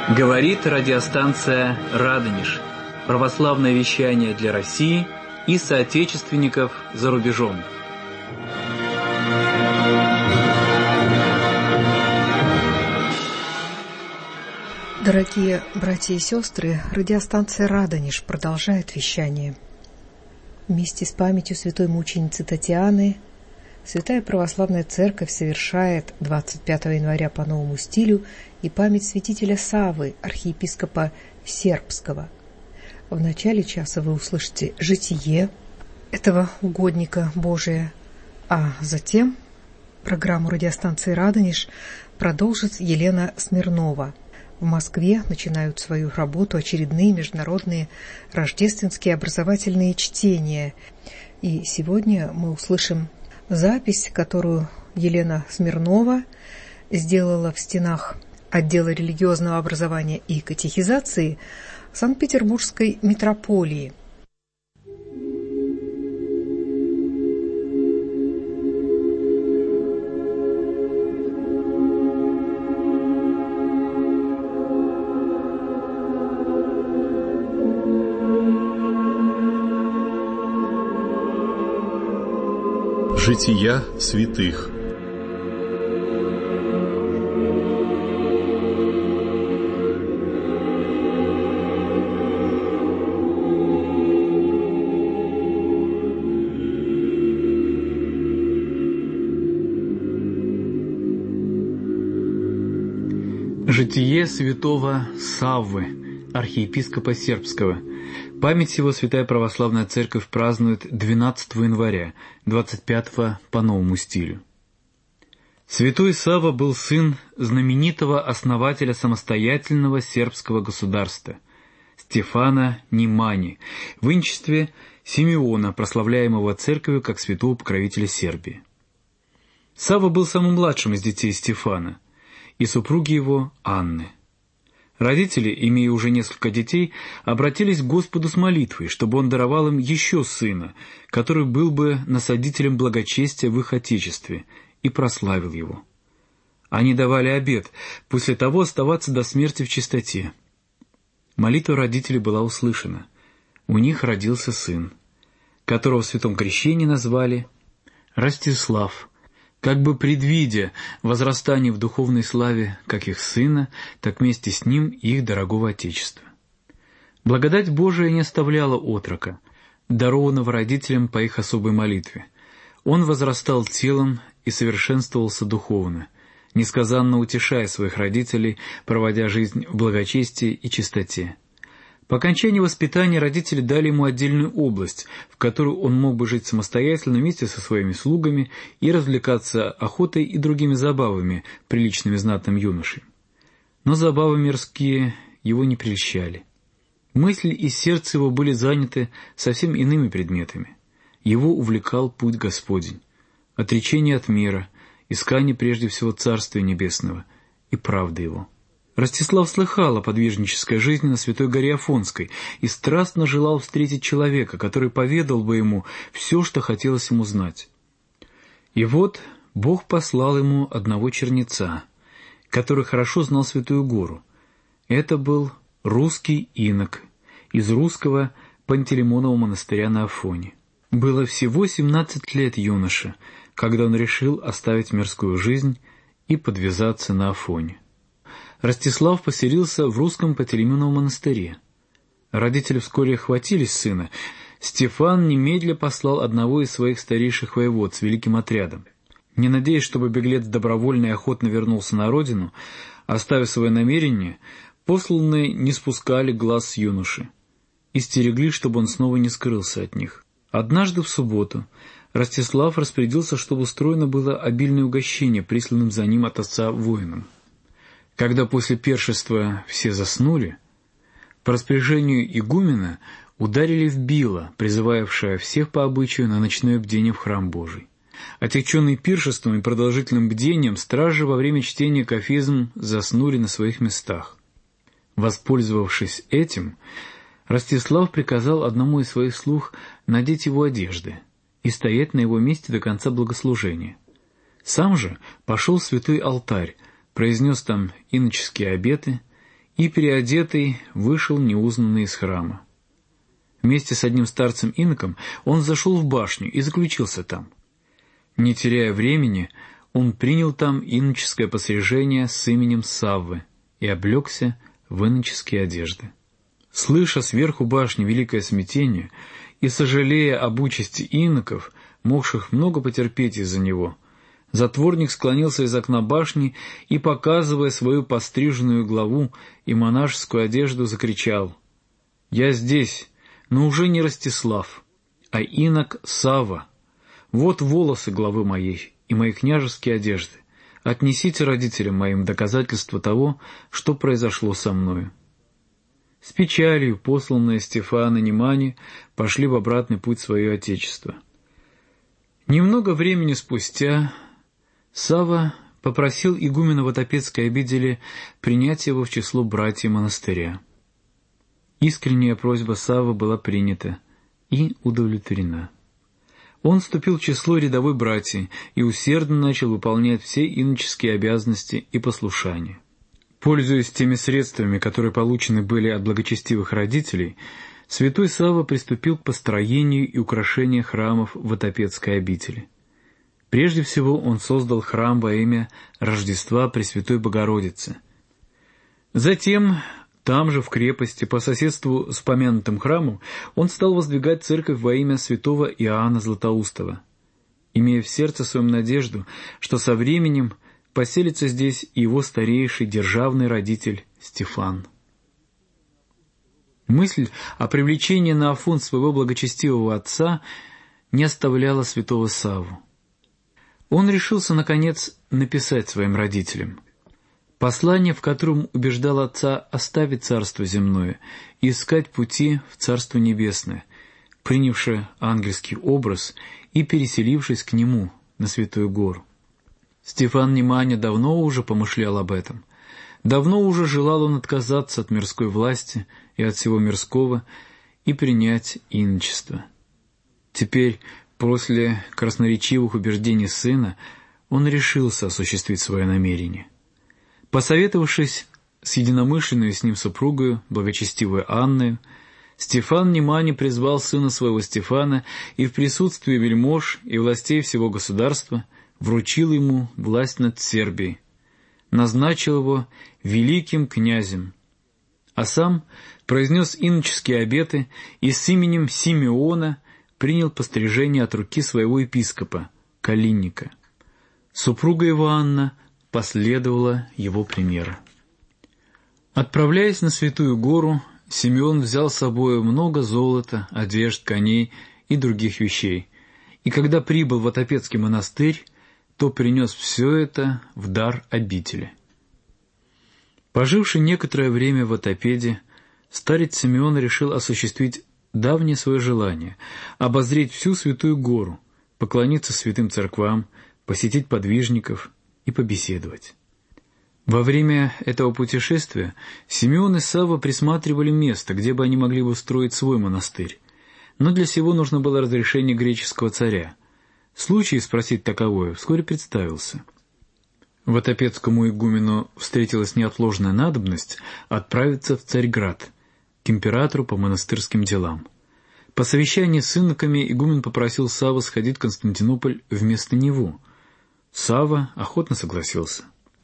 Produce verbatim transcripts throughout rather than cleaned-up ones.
Говорит радиостанция «Радонеж». Православное вещание для России и соотечественников за рубежом. Дорогие братья и сестры, радиостанция «Радонеж» продолжает вещание. Вместе с памятью святой мученицы Татьяны Святая Православная Церковь совершает двадцать пятого января по новому стилю и память святителя Саввы, архиепископа Сербского. В начале часа вы услышите житие этого угодника Божия, а затем программу радиостанции «Радонеж» продолжит Елена Смирнова. В Москве начинают свою работу очередные международные рождественские образовательные чтения. И сегодня мы услышим запись, которую Елена Смирнова сделала в стенах отдела религиозного образования и катехизации Санкт-Петербургской митрополии. Жития святых. Житие святого Саввы, архиепископа Сербского. Память его Святая Православная Церковь празднует двенадцатого января, двадцать пятого по новому стилю. Святой Савва был сын знаменитого основателя самостоятельного сербского государства Стефана Неманьи, в инчестве Симеона, прославляемого церковью как святого покровителя Сербии. Савва был самым младшим из детей Стефана и супруги его Анны. Родители, имея уже несколько детей, обратились к Господу с молитвой, чтобы Он даровал им еще сына, который был бы насадителем благочестия в их отечестве, и прославил его. Они давали обет после того оставаться до смерти в чистоте. Молитва родителей была услышана. У них родился сын, которого в святом крещении назвали Ростислав, как бы предвидя возрастание в духовной славе как их сына, так вместе с ним и их дорогого Отечества. Благодать Божия не оставляла отрока, дарованного родителям по их особой молитве. Он возрастал телом и совершенствовался духовно, несказанно утешая своих родителей, проводя жизнь в благочестии и чистоте. По окончании воспитания родители дали ему отдельную область, в которой он мог бы жить самостоятельно вместе со своими слугами и развлекаться охотой и другими забавами, приличными знатным юношей. Но забавы мирские его не прельщали. Мысль и сердце его были заняты совсем иными предметами. Его увлекал путь Господень, отречение от мира, искание прежде всего Царствия Небесного и правды Его. Ростислав слыхал о подвижнической жизни на Святой горе Афонской и страстно желал встретить человека, который поведал бы ему все, что хотелось ему знать. И вот Бог послал ему одного чернеца, который хорошо знал Святую гору. Это был русский инок из русского Пантелеймонова монастыря на Афоне. Было всего семнадцать лет юноше, когда он решил оставить мирскую жизнь и подвязаться на Афоне. Ростислав поселился в русском Пантелеймоновом монастыре. Родители вскоре хватились сына. Стефан немедля послал одного из своих старейших воевод с великим отрядом. Не надеясь, чтобы беглец добровольно и охотно вернулся на родину, оставив свое намерение, посланные не спускали глаз с юноши и стерегли, чтобы он снова не скрылся от них. Однажды в субботу Ростислав распорядился, чтобы устроено было обильное угощение, присланным за ним от отца воинам. Когда после пиршества все заснули, по распоряжению игумена ударили в било, призывавшее всех по обычаю на ночное бдение в храм Божий. Отягченные пиршеством и продолжительным бдением, стражи во время чтения кафизм заснули на своих местах. Воспользовавшись этим, Ростислав приказал одному из своих слуг надеть его одежды и стоять на его месте до конца богослужения. Сам же пошел в святой алтарь, произнес там иноческие обеты и, переодетый, вышел неузнанный из храма. Вместе с одним старцем-иноком он зашел в башню и заключился там. Не теряя времени, он принял там иноческое пострижение с именем Саввы и облегся в иноческие одежды. Слыша сверху башни великое смятение и сожалея об участи иноков, могших много потерпеть из-за него, затворник склонился из окна башни и, показывая свою постриженную главу и монашескую одежду, закричал: «Я здесь, но уже не Ростислав, а инок Савва. Вот волосы главы моей и мои княжеские одежды. Отнесите родителям моим доказательство того, что произошло со мною». С печалью посланные Стефан и Немани пошли в обратный путь в свое отечество. Немного времени спустя Савва попросил игумена Вотопецкой обители принять его в число братьев монастыря. Искренняя просьба Саввы была принята и удовлетворена. Он вступил в число рядовой братьи и усердно начал выполнять все иноческие обязанности и послушания. Пользуясь теми средствами, которые получены были от благочестивых родителей, святой Савва приступил к построению и украшению храмов Вотопецкой обители. Прежде всего он создал храм во имя Рождества Пресвятой Богородицы. Затем, там же, в крепости, по соседству с помянутым храмом, он стал воздвигать церковь во имя святого Иоанна Златоустова, имея в сердце своем надежду, что со временем поселится здесь и его старейший державный родитель Стефан. Мысль о привлечении на Афон своего благочестивого отца не оставляла святого Савву. Он решился, наконец, написать своим родителям послание, в котором убеждал отца оставить царство земное и искать пути в царство небесное, принявшее ангельский образ и переселившись к нему на Святую Гору. Стефан Неманя давно уже помышлял об этом. Давно уже желал он отказаться от мирской власти и от всего мирского и принять иночество. Теперь, после красноречивых убеждений сына, он решился осуществить свое намерение. Посоветовавшись с единомышленной с ним супругою, благочестивой Анною, Стефан Неманя призвал сына своего Стефана и в присутствии вельмож и властей всего государства вручил ему власть над Сербией, назначил его великим князем, а сам произнес иноческие обеты и с именем Симеона принял пострижение от руки своего епископа, Калинника. Супруга его Анна последовала его примеру. Отправляясь на Святую Гору, Симеон взял с собой много золота, одежд, коней и других вещей, и когда прибыл в Вотопецкий монастырь, то принес все это в дар обители. Поживший некоторое время в Вотопеде, старец Симеон решил осуществить давнее свое желание — обозреть всю Святую Гору, поклониться святым церквам, посетить подвижников и побеседовать. Во время этого путешествия Симеон и Савва присматривали место, где бы они могли бы устроить свой монастырь, но для сего нужно было разрешение греческого царя. Случай спросить таковое вскоре представился. Вотопецкому игумену встретилась неотложная надобность отправиться в Царьград, к императору по монастырским делам. По совещании с иноками игумен попросил Савву сходить в Константинополь вместо него. Савва охотно согласился.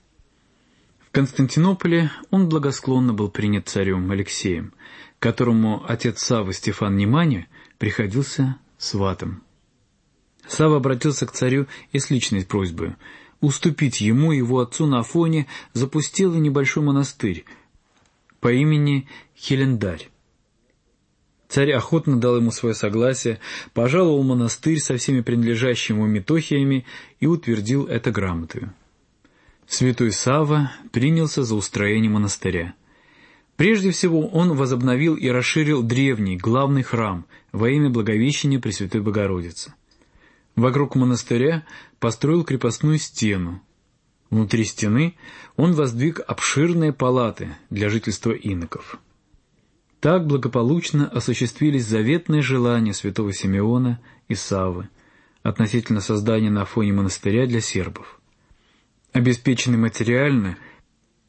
В Константинополе он благосклонно был принят царем Алексеем, которому отец Саввы Стефан Неманя приходился сватом. Савва обратился к царю и с личной просьбой уступить ему и его отцу на Афоне запустелый небольшой монастырь по имени Хелендарь. Царь охотно дал ему свое согласие, пожаловал монастырь со всеми принадлежащими ему метохиями и утвердил это грамотою. Святой Савва принялся за устроение монастыря. Прежде всего он возобновил и расширил древний, главный храм во имя Благовещения Пресвятой Богородицы. Вокруг монастыря построил крепостную стену. Внутри стены он воздвиг обширные палаты для жительства иноков. Так благополучно осуществились заветные желания святого Симеона и Саввы относительно создания на Афоне монастыря для сербов. Обеспеченный материально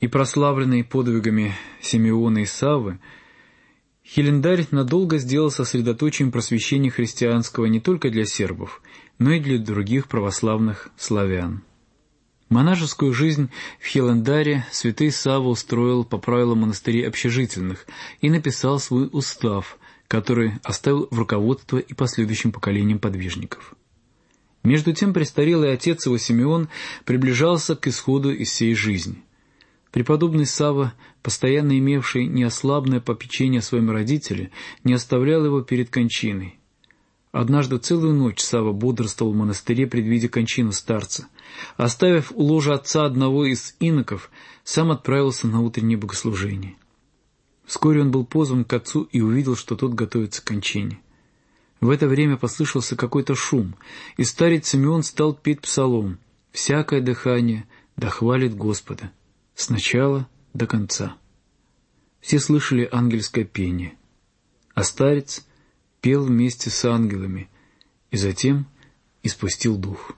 и прославленный подвигами Симеона и Саввы, Хилендарь надолго сделал сосредоточием просвещения христианского не только для сербов, но и для других православных славян. Монашескую жизнь в Хилендаре святый Савва устроил по правилам монастырей общежительных и написал свой устав, который оставил в руководство и последующим поколениям подвижников. Между тем престарелый отец его Симеон приближался к исходу из сей жизни. Преподобный Савва, постоянно имевший неослабное попечение о своем родителе, не оставлял его перед кончиной. Однажды целую ночь Савва бодрствовал в монастыре, предвидя кончину старца. Оставив у ложа отца одного из иноков, сам отправился на утреннее богослужение. Вскоре он был позван к отцу и увидел, что тот готовится к кончине. В это время послышался какой-то шум, и старец Симеон стал петь псалом: «Всякое дыхание да хвалит Господа, сначала до конца». Все слышали ангельское пение, а старец пел вместе с ангелами и затем испустил дух.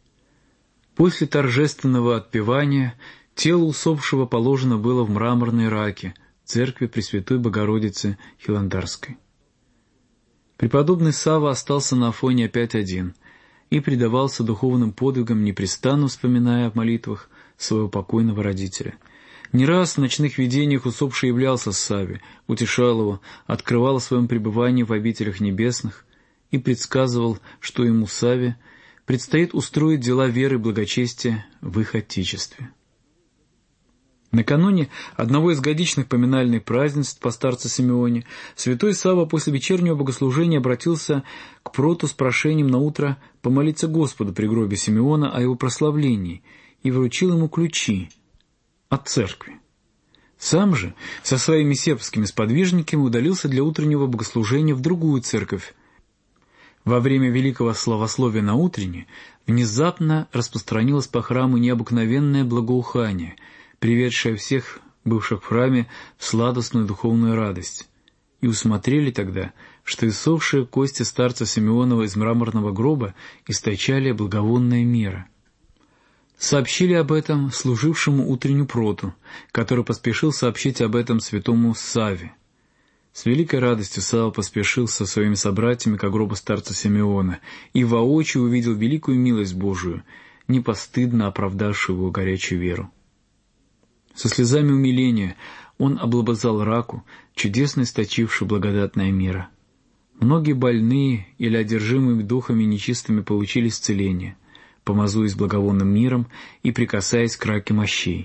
После торжественного отпевания тело усопшего положено было в мраморной раке церкви Пресвятой Богородицы Хилендарской. Преподобный Савва остался на Афоне опять один и предавался духовным подвигам, непрестанно вспоминая в молитвах своего покойного родителя. Не раз в ночных видениях усопший являлся Савве, утешал его, открывал о своем пребывании в обителях небесных и предсказывал, что ему, Савве, предстоит устроить дела веры и благочестия в их Отечестве. Накануне одного из годичных поминальных празднеств по старцу Симеоне святой Савва после вечернего богослужения обратился к проту с прошением наутро помолиться Господу при гробе Симеона о его прославлении и вручил ему ключи от церкви. Сам же со своими сербскими сподвижниками удалился для утреннего богослужения в другую церковь. Во время великого славословия на утренне внезапно распространилось по храму необыкновенное благоухание, приведшее всех бывших в храме в сладостную духовную радость. И усмотрели тогда, что иссохшие кости старца Симеонова из мраморного гроба источали благовонное миро. Сообщили об этом служившему утреннюю проту, который поспешил сообщить об этом святому Савве. С великой радостью Савва поспешил со своими собратьями к гробу старца Симеона и воочию увидел великую милость Божию, непостыдно оправдавшую его горячую веру. Со слезами умиления он облобызал раку, чудесно источившую благодатное миро. Многие больные или одержимые духами нечистыми получили исцеление, помазуясь благовонным миром и прикасаясь к раке мощей.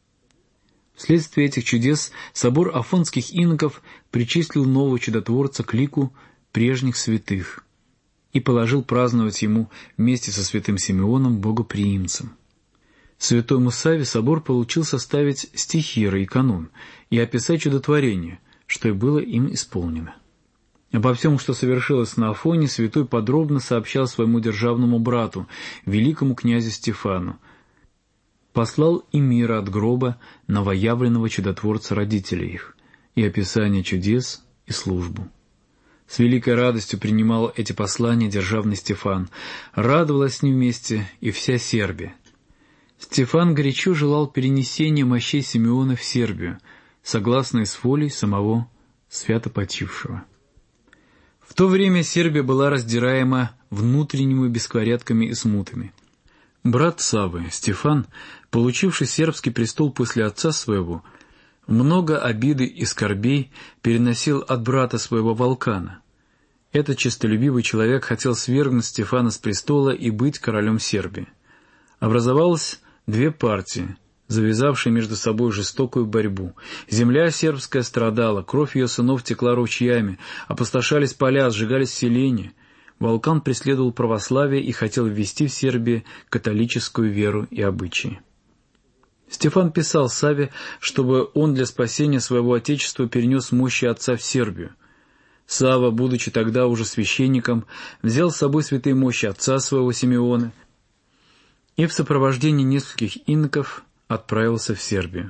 Вследствие этих чудес собор афонских иноков причислил нового чудотворца к лику прежних святых и положил праздновать ему вместе со святым Симеоном богоприимцем. Святому Савве собор получил составить стихиры и канон и описать чудотворение, что и было им исполнено. Обо всем, что совершилось на Афоне, святой подробно сообщал своему державному брату, великому князю Стефану. Послал и мира от гроба новоявленного чудотворца родителей их, и описание чудес, и службу. С великой радостью принимал эти послания державный Стефан, радовалась с ним вместе и вся Сербия. Стефан горячо желал перенесения мощей Симеона в Сербию, согласно с волей самого святопочившего. В то время Сербия была раздираема внутренними беспорядками и смутами. Брат Саввы, Стефан, получивший сербский престол после отца своего, много обиды и скорбей переносил от брата своего Волкана. Этот честолюбивый человек хотел свергнуть Стефана с престола и быть королем Сербии. Образовалось две партии, завязавшие между собой жестокую борьбу. Земля сербская страдала, кровь ее сынов текла ручьями, опустошались поля, сжигались селения. Волкан преследовал православие и хотел ввести в Сербии католическую веру и обычаи. Стефан писал Савве, чтобы он для спасения своего отечества перенес мощи отца в Сербию. Савва, будучи тогда уже священником, взял с собой святые мощи отца своего Симеона и в сопровождении нескольких иноков отправился в Сербию.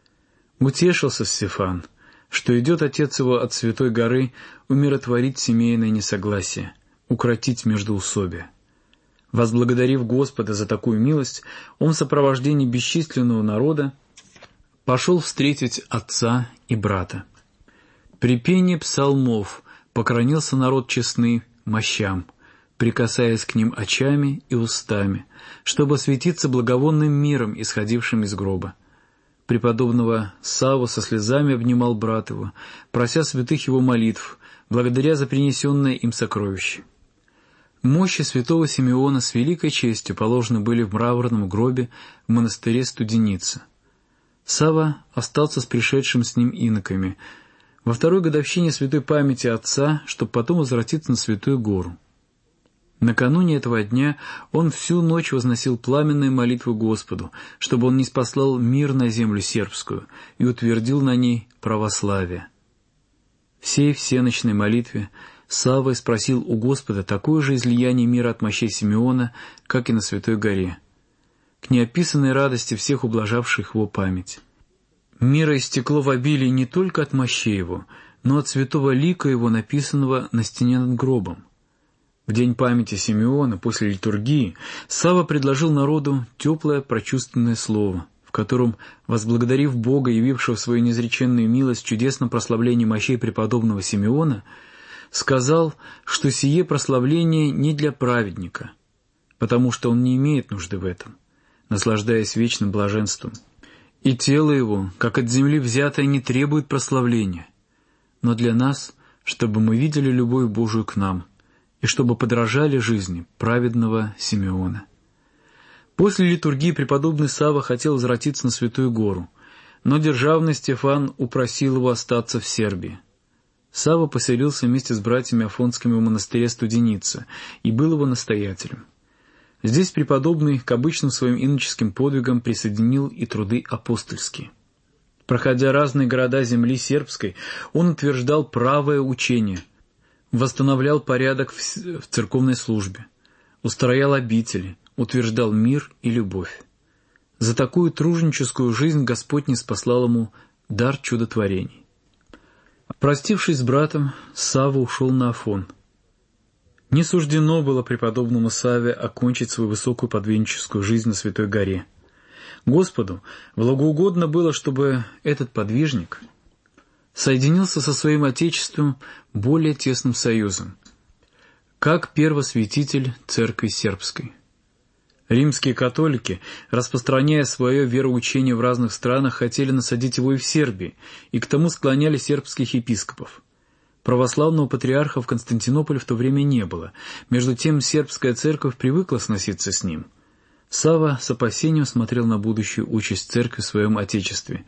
Утешился Стефан, что идет отец его от Святой горы умиротворить семейное несогласие, укротить междоусобие. Возблагодарив Господа за такую милость, он в сопровождении бесчисленного народа пошел встретить отца и брата. При пении псалмов поклонился народ честный мощам, прикасаясь к ним очами и устами, чтобы осветиться благовонным миром, исходившим из гроба. Преподобного Савву со слезами обнимал брат его, прося святых его молитв, благодаря за принесенное им сокровище. Мощи святого Симеона с великой честью положены были в мраморном гробе в монастыре Студеница. Савва остался с пришедшим с ним иноками во второй годовщине святой памяти отца, чтобы потом возвратиться на Святую Гору. Накануне этого дня он всю ночь возносил пламенные молитвы Господу, чтобы он ниспослал мир на землю сербскую и утвердил на ней православие. Всей всеночной молитве Савва спросил у Господа такое же излияние мира от мощей Симеона, как и на Святой Горе, к неописанной радости всех ублажавших его память. Мира истекло в обилии не только от мощей его, но от святого лика его, написанного на стене над гробом. В день памяти Симеона, после литургии, Савва предложил народу теплое прочувственное слово, в котором, возблагодарив Бога, явившего свою неизреченную милость в чудесном прославлении мощей преподобного Симеона, сказал, что сие прославление не для праведника, потому что он не имеет нужды в этом, наслаждаясь вечным блаженством. И тело его, как от земли взятое, не требует прославления, но для нас, чтобы мы видели любовь Божию к нам, и чтобы подражали жизни праведного Симеона. После литургии преподобный Савва хотел возвратиться на Святую Гору, но державный Стефан упросил его остаться в Сербии. Савва поселился вместе с братьями Афонскими в монастыре Студеница и был его настоятелем. Здесь преподобный к обычным своим иноческим подвигам присоединил и труды апостольские. Проходя разные города земли сербской, он утверждал правое учение, восстановлял порядок в церковной службе, устроял обители, утверждал мир и любовь. За такую труженическую жизнь Господь ниспослал ему дар чудотворений. Простившись с братом, Савва ушел на Афон. Не суждено было преподобному Савве окончить свою высокую подвижническую жизнь на Святой Горе. Господу благоугодно было, чтобы этот подвижник соединился со своим Отечеством более тесным союзом, как первосвятитель Церкви Сербской. Римские католики, распространяя свое вероучение в разных странах, хотели насадить его и в Сербии, и к тому склоняли сербских епископов. Православного патриарха в Константинополе в то время не было, между тем сербская церковь привыкла сноситься с ним. Савва с опасением смотрел на будущую участь церкви в своем Отечестве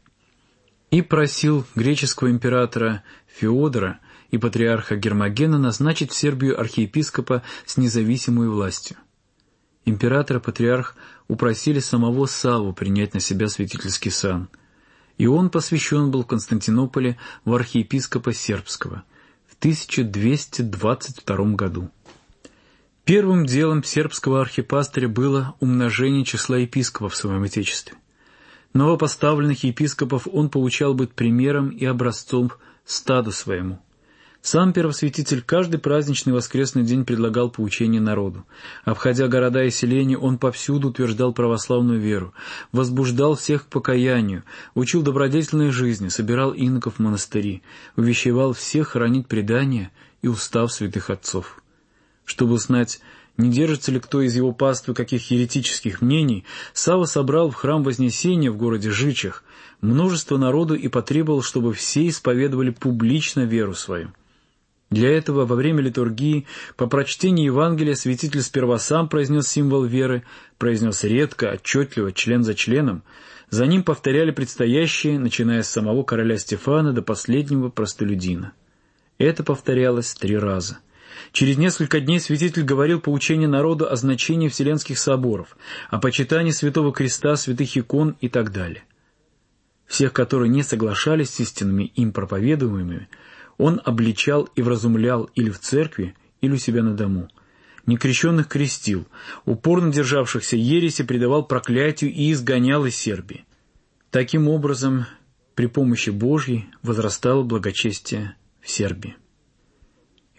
и просил греческого императора Феодора и патриарха Гермогена назначить в Сербию архиепископа с независимой властью. Император и патриарх упросили самого Савву принять на себя святительский сан, и он посвящен был в Константинополе в архиепископа сербского в тысяча двести двадцать втором году. Первым делом сербского архипастыря было умножение числа епископов в своем Отечестве. Новопоставленных епископов он получал быть примером и образцом стаду своему. Сам первосвятитель каждый праздничный воскресный день предлагал поучение народу. Обходя города и селения, он повсюду утверждал православную веру, возбуждал всех к покаянию, учил добродетельной жизни, собирал иноков в монастыри, увещевал всех хранить предания и устав святых отцов. Чтобы узнать, не держится ли кто из его паствы каких еретических мнений, Савва собрал в храм Вознесения в городе Жичах множество народу и потребовал, чтобы все исповедовали публично веру свою. Для этого во время литургии по прочтении Евангелия святитель сперва сам произнес символ веры, произнес редко, отчетливо, член за членом. За ним повторяли предстоящие, начиная с самого короля Стефана до последнего простолюдина. Это повторялось три раза. Через несколько дней святитель говорил поучение народу о значении Вселенских соборов, о почитании Святого Креста, святых икон и так далее. Всех, которые не соглашались с истинами им проповедуемыми, он обличал и вразумлял или в церкви, или у себя на дому. Некрещенных крестил, упорно державшихся ереси предавал проклятию и изгонял из Сербии. Таким образом, при помощи Божьей возрастало благочестие в Сербии.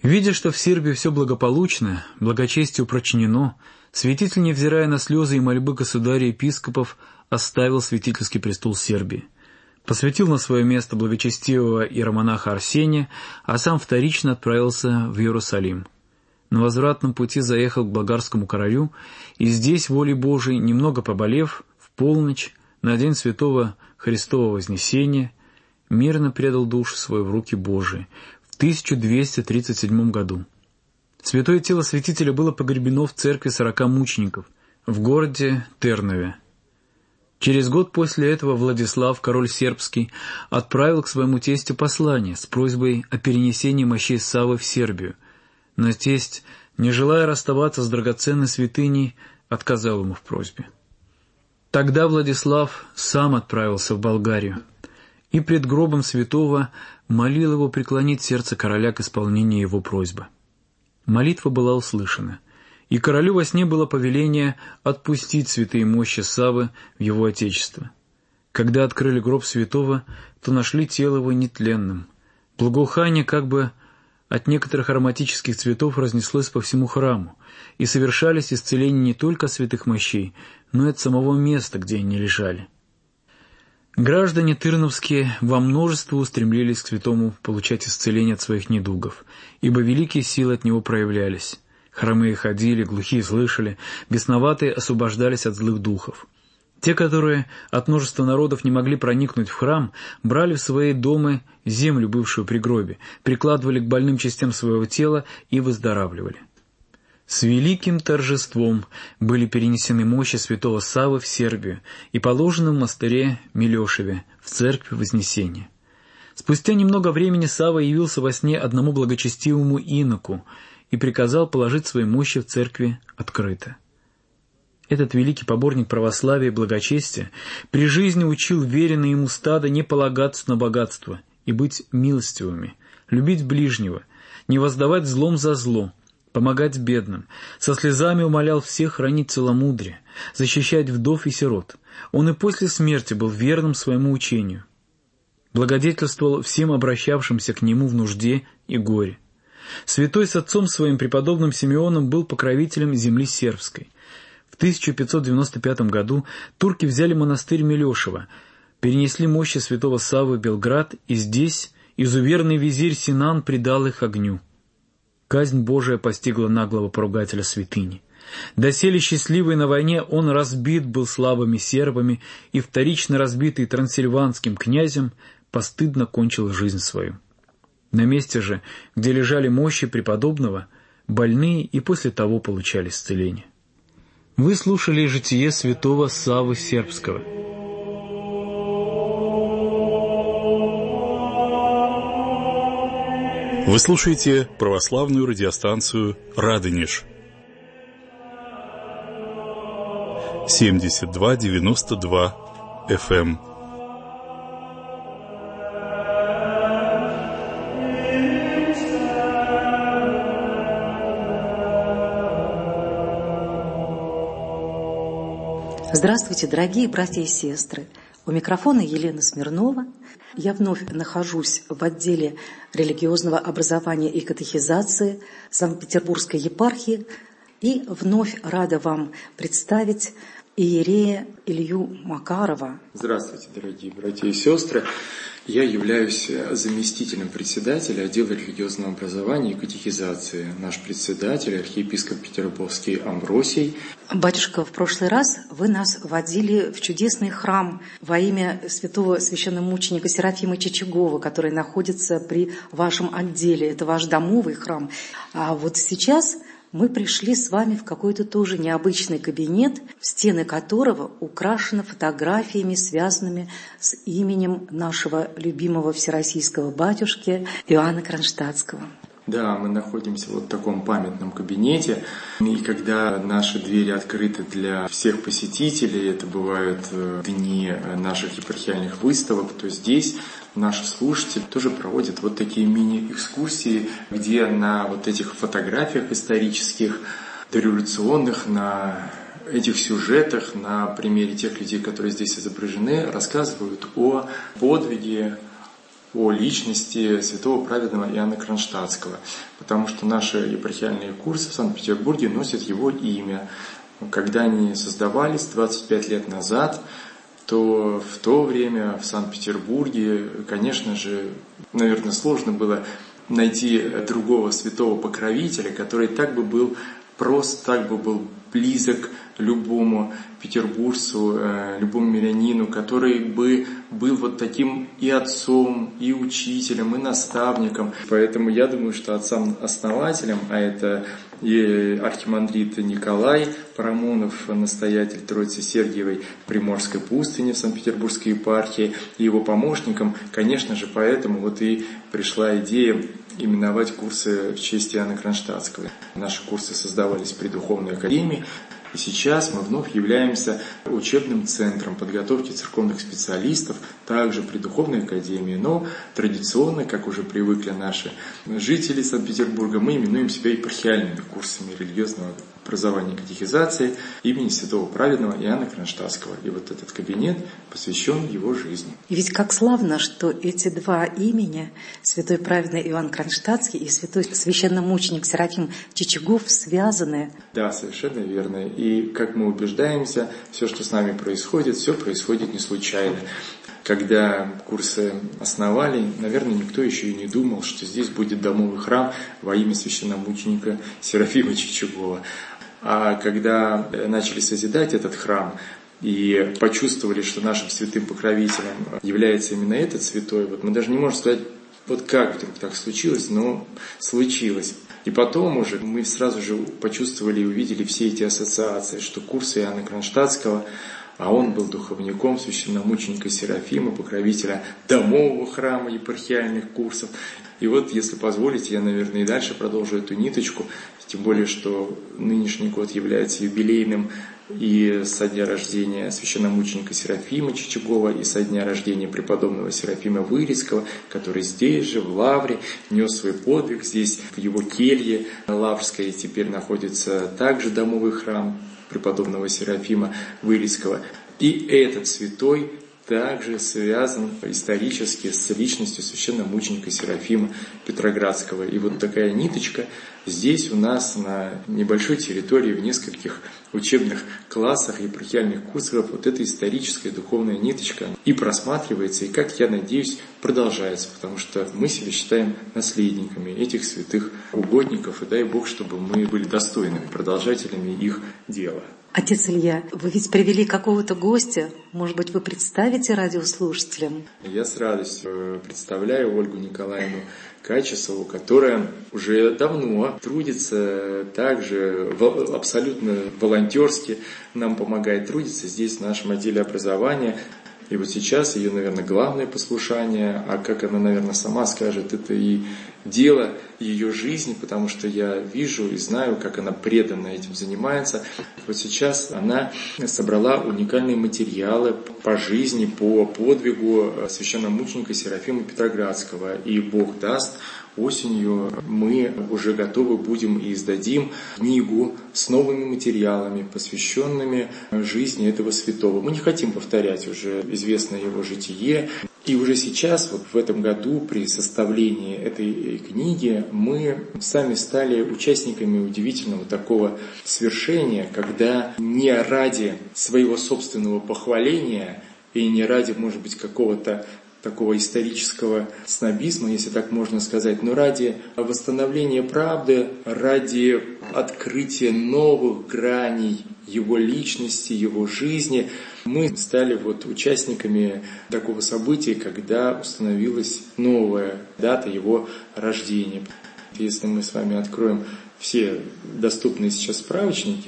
Видя, что в Сербии все благополучно, благочестие упрочнено, святитель, невзирая на слезы и мольбы государя-епископов, оставил святительский престол Сербии. Посвятил на свое место благочестивого иеромонаха Арсения, а сам вторично отправился в Иерусалим. На возвратном пути заехал к болгарскому королю, и здесь, волей Божией, немного поболев, в полночь, на день святого Христова Вознесения, мирно предал душу свою в руки Божии в тысяча двести тридцать седьмом году. Святое тело святителя было погребено в церкви сорока мучеников в городе Тернове. Через год после этого Владислав, король сербский, отправил к своему тестю послание с просьбой о перенесении мощей Саввы в Сербию, но тесть, не желая расставаться с драгоценной святыней, отказал ему в просьбе. Тогда Владислав сам отправился в Болгарию и пред гробом святого молил его преклонить сердце короля к исполнению его просьбы. Молитва была услышана, и королю во сне было повеление отпустить святые мощи Саввы в его отечество. Когда открыли гроб святого, то нашли тело его нетленным. Благоухание как бы от некоторых ароматических цветов разнеслось по всему храму, и совершались исцеления не только святых мощей, но и от самого места, где они лежали. Граждане тырновские во множество устремлились к святому получать исцеление от своих недугов, ибо великие силы от него проявлялись. Хромые ходили, глухие слышали, бесноватые освобождались от злых духов. Те, которые от множества народов не могли проникнуть в храм, брали в свои дома землю, бывшую при гробе, прикладывали к больным частям своего тела и выздоравливали. С великим торжеством были перенесены мощи святого Саввы в Сербию и положены в монастыре Милешеве, в церкви Вознесения. Спустя немного времени Савва явился во сне одному благочестивому иноку и приказал положить свои мощи в церкви открыто. Этот великий поборник православия и благочестия при жизни учил веренное ему стадо не полагаться на богатство и быть милостивыми, любить ближнего, не воздавать злом за зло, помогать бедным, со слезами умолял всех хранить целомудрие, защищать вдов и сирот. Он и после смерти был верным своему учению. Благодетельствовал всем обращавшимся к нему в нужде и горе. Святой с отцом своим преподобным Симеоном был покровителем земли сербской. В тысяча пятьсот девяносто пятом году турки взяли монастырь Милешева, перенесли мощи святого Саввы в Белград, и здесь изуверный визирь Синан предал их огню. Казнь Божия постигла наглого поругателя святыни. Доселе счастливый на войне, он разбит был слабыми сербами и, вторично разбитый трансильванским князем, постыдно кончил жизнь свою. На месте же, где лежали мощи преподобного, больные и после того получали исцеление. Вы слушали житие святого Саввы Сербского. Вы слушаете православную радиостанцию «Радонеж». семьдесят два девяносто два эф эм. Здравствуйте, дорогие братья и сестры! У микрофона Елена Смирнова. Я вновь нахожусь в отделе религиозного образования и катехизации Санкт-Петербургской епархии и вновь рада вам представить иерея Илью Макарова. Здравствуйте, дорогие братья и сестры! Я являюсь заместителем председателя отдела религиозного образования и катехизации. Наш председатель, архиепископ Петербургский Амвросий. Батюшка, в прошлый раз вы нас водили в чудесный храм во имя святого священномученика Серафима Чичагова, который находится при вашем отделе. Это ваш домовый храм. А вот сейчас мы пришли с вами в какой-то тоже необычный кабинет, стены которого украшены фотографиями, связанными с именем нашего любимого всероссийского батюшки Иоанна Кронштадтского. Да, мы находимся вот в таком памятном кабинете, и когда наши двери открыты для всех посетителей, это бывают дни наших епархиальных выставок, то здесь наши слушатели тоже проводят вот такие мини-экскурсии, где на вот этих фотографиях исторических, дореволюционных, на этих сюжетах, на примере тех людей, которые здесь изображены, рассказывают о подвиге о личности святого праведного Иоанна Кронштадтского, потому что наши епархиальные курсы в Санкт-Петербурге носят его имя. Когда они создавались двадцать пять лет назад, то в то время в Санкт-Петербурге, конечно же, наверное, сложно было найти другого святого покровителя, который так бы был прост, так бы был близок любому петербуржцу, любому мирянину, который бы был вот таким и отцом, и учителем, и наставником. Поэтому я думаю, что отцом-основателем, а это и архимандрит Николай Парамонов, настоятель Троицы Сергиевой Приморской пустыни в Санкт-Петербургской епархии, и его помощником, конечно же, поэтому вот и пришла идея именовать курсы в честь Иоанна Кронштадтского. Наши курсы создавались при Духовной академии, и сейчас мы вновь являемся учебным центром подготовки церковных специалистов, также при Духовной академии, но традиционно, как уже привыкли наши жители Санкт-Петербурга, мы именуем себя епархиальными курсами религиозного образования и катехизации имени святого праведного Иоанна Кронштадтского. И вот этот кабинет посвящен его жизни. И ведь как славно, что эти два имени, святой праведный Иоанн Кронштадтский и святой священномученик Серафим Чичагов, связаны. Да, совершенно верно. И как мы убеждаемся, все, что с нами происходит, все происходит не случайно. Когда курсы основали, наверное, никто еще и не думал, что здесь будет домовый храм во имя священномученика Серафима Чичагова. А когда начали созидать этот храм и почувствовали, что нашим святым покровителем является именно этот святой, вот мы даже не можем сказать, вот как вдруг так случилось, но случилось. И потом уже мы сразу же почувствовали и увидели все эти ассоциации, что курсы Иоанна Кронштадтского, а он был духовником священномученика Серафима, покровителя домового храма, епархиальных курсов. И вот, если позволите, я, наверное, и дальше продолжу эту ниточку, тем более, что нынешний год является юбилейным и со дня рождения священномученика Серафима Чичагова, и со дня рождения преподобного Серафима Вырицкого, который здесь же, в Лавре, нес свой подвиг. Здесь, в его келье лаврской, теперь находится также домовый храм преподобного Серафима Вырицкого. И этот святой также связан исторически с личностью священномученика Серафима Петроградского. И вот такая ниточка здесь у нас на небольшой территории, в нескольких учебных классах и епархиальных курсах, вот эта историческая духовная ниточка и просматривается, и, как я надеюсь, продолжается, потому что мы себя считаем наследниками этих святых угодников, и дай Бог, чтобы мы были достойными продолжателями их дела. Отец Илья, вы ведь привели какого-то гостя. Может быть, вы представите радиослушателям? Я с радостью представляю Ольгу Николаевну Качесову, которая уже давно трудится также абсолютно волонтерски, нам помогает трудиться здесь, в нашем отделе образования. И вот сейчас ее, наверное, главное послушание, а как она, наверное, сама скажет, это и дело ее жизни, потому что я вижу и знаю, как она преданно этим занимается. Вот сейчас она собрала уникальные материалы по жизни, по подвигу священномученика Серафима Петроградского. И Бог даст, осенью мы уже готовы будем и издадим книгу с новыми материалами, посвященными жизни этого святого. Мы не хотим повторять уже известное его житие. И уже сейчас, вот в этом году, при составлении этой книги, мы сами стали участниками удивительного такого свершения, когда не ради своего собственного похваления и не ради, может быть, какого-то такого исторического снобизма, если так можно сказать, но ради восстановления правды, ради открытия новых граней его личности, его жизни, мы стали вот участниками такого события, когда установилась новая дата его рождения. Если мы с вами откроем все доступные сейчас справочники,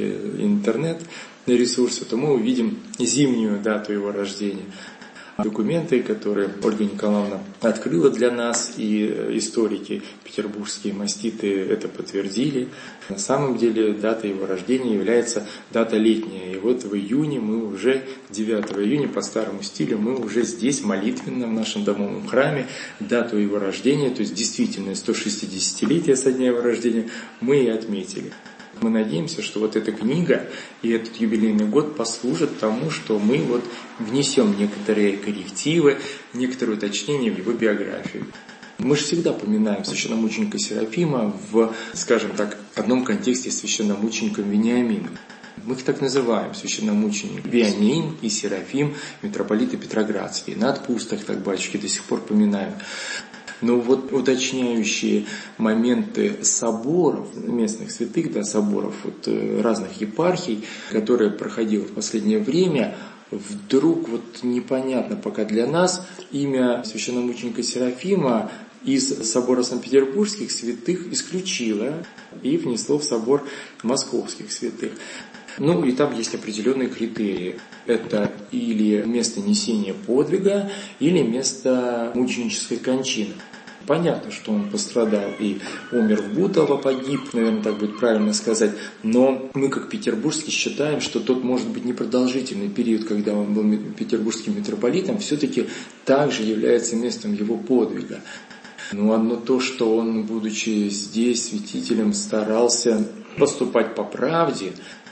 интернет-ресурсы, то мы увидим зимнюю дату его рождения. Документы, которые Ольга Николаевна открыла для нас, и историки петербургские маститы это подтвердили. На самом деле дата его рождения является дата летняя. И вот в июне мы уже, девятого июня по старому стилю, мы уже здесь молитвенно в нашем домовом храме дату его рождения, то есть действительно сто шестидесятилетие со дня его рождения, мы и отметили. Мы надеемся, что вот эта книга и этот юбилейный год послужат тому, что мы вот внесем некоторые коррективы, некоторые уточнения в его биографию. Мы же всегда поминаем священномученика Серафима в, скажем так, одном контексте с священномучеником Вениамином. Мы их так называем, священномученик Вениамин и Серафим, митрополиты Петроградские. На отпусках так батюшки до сих пор поминаем. Но вот уточняющие моменты соборов, местных святых, да, соборов вот, разных епархий, которые проходило в последнее время, вдруг вот непонятно пока для нас имя священномученика Серафима из собора Санкт-Петербургских святых исключило и внесло в собор московских святых. Ну и там есть определенные критерии. Это или место несения подвига, или место мученической кончины. Понятно, что он пострадал и умер в Бутово, погиб, наверное, так будет правильно сказать. Но мы, как петербургские, считаем, что тот, может быть, непродолжительный период, когда он был петербургским митрополитом, все-таки также является местом его подвига. Но одно то, что он, будучи здесь святителем, старался поступать по правде,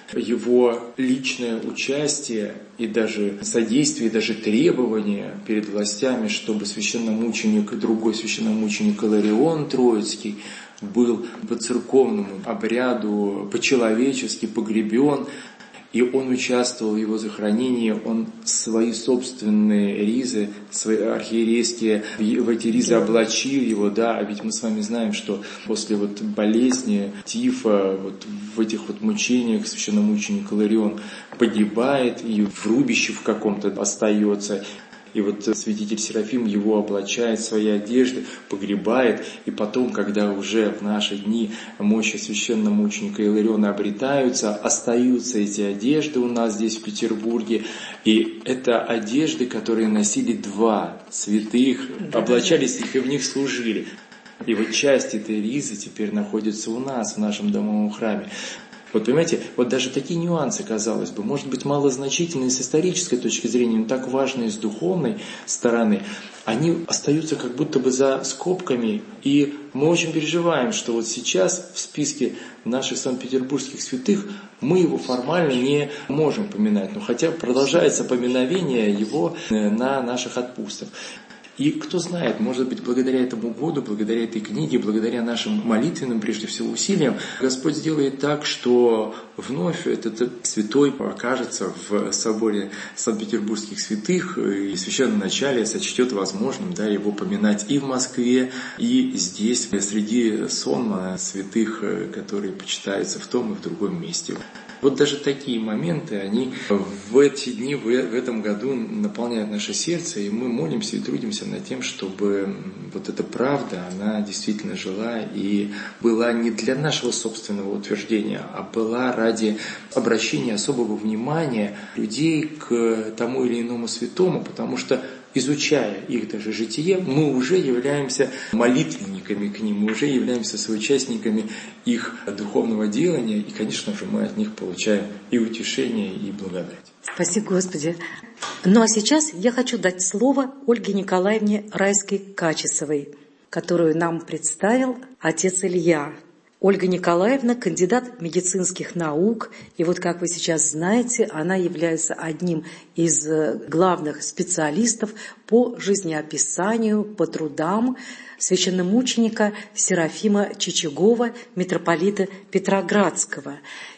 его личное участие и даже содействие, и даже требования перед властями, чтобы священномученик, другой священномученик Иларион Троицкий был по церковному обряду по-человечески погребен, и он участвовал в его захоронении, он свои собственные ризы, свои архиерейские, в эти ризы облачил его, да, а ведь мы с вами знаем, что после вот болезни, тифа, вот в этих вот мучениях священномученик Иларион погибает и в рубище в каком-то остается. И вот святитель Серафим его облачает в свои одежды, погребает, и потом, когда уже в наши дни мощи священномученика Илариона обретаются, остаются эти одежды у нас здесь в Петербурге, и это одежды, которые носили два святых, облачались их и в них служили. И вот часть этой ризы теперь находится у нас, в нашем домовом храме. Вот понимаете, вот даже такие нюансы, казалось бы, может быть малозначительные с исторической точки зрения, но так важные с духовной стороны, они остаются как будто бы за скобками, и мы очень переживаем, что вот сейчас в списке наших санкт-петербургских святых мы его формально не можем поминать, но хотя продолжается поминовение его на наших отпусках. И кто знает, может быть, благодаря этому году, благодаря этой книге, благодаря нашим молитвенным, прежде всего, усилиям, Господь сделает так, что вновь этот святой окажется в соборе Санкт-Петербургских святых, и священноначалие сочтет возможным, да, его поминать и в Москве, и здесь, среди сонма святых, которые почитаются в том и в другом месте. Вот даже такие моменты, они в эти дни, в этом году наполняют наше сердце, и мы молимся и трудимся над тем, чтобы вот эта правда, она действительно жила и была не для нашего собственного утверждения, а была ради обращения особого внимания людей к тому или иному святому, потому что изучая их даже житие, мы уже являемся молитвенниками к ним, мы уже являемся соучастниками их духовного делания, и, конечно же, мы от них получаем и утешение, и благодать. Спаси Господи. Ну а сейчас я хочу дать слово Ольге Николаевне Райской-Качесовой, которую нам представил отец Илья. Ольга Николаевна – кандидат медицинских наук, и вот, как вы сейчас знаете, она является одним из главных специалистов по жизнеописанию, по трудам священномученика Серафима Чичагова, митрополита Петроградского.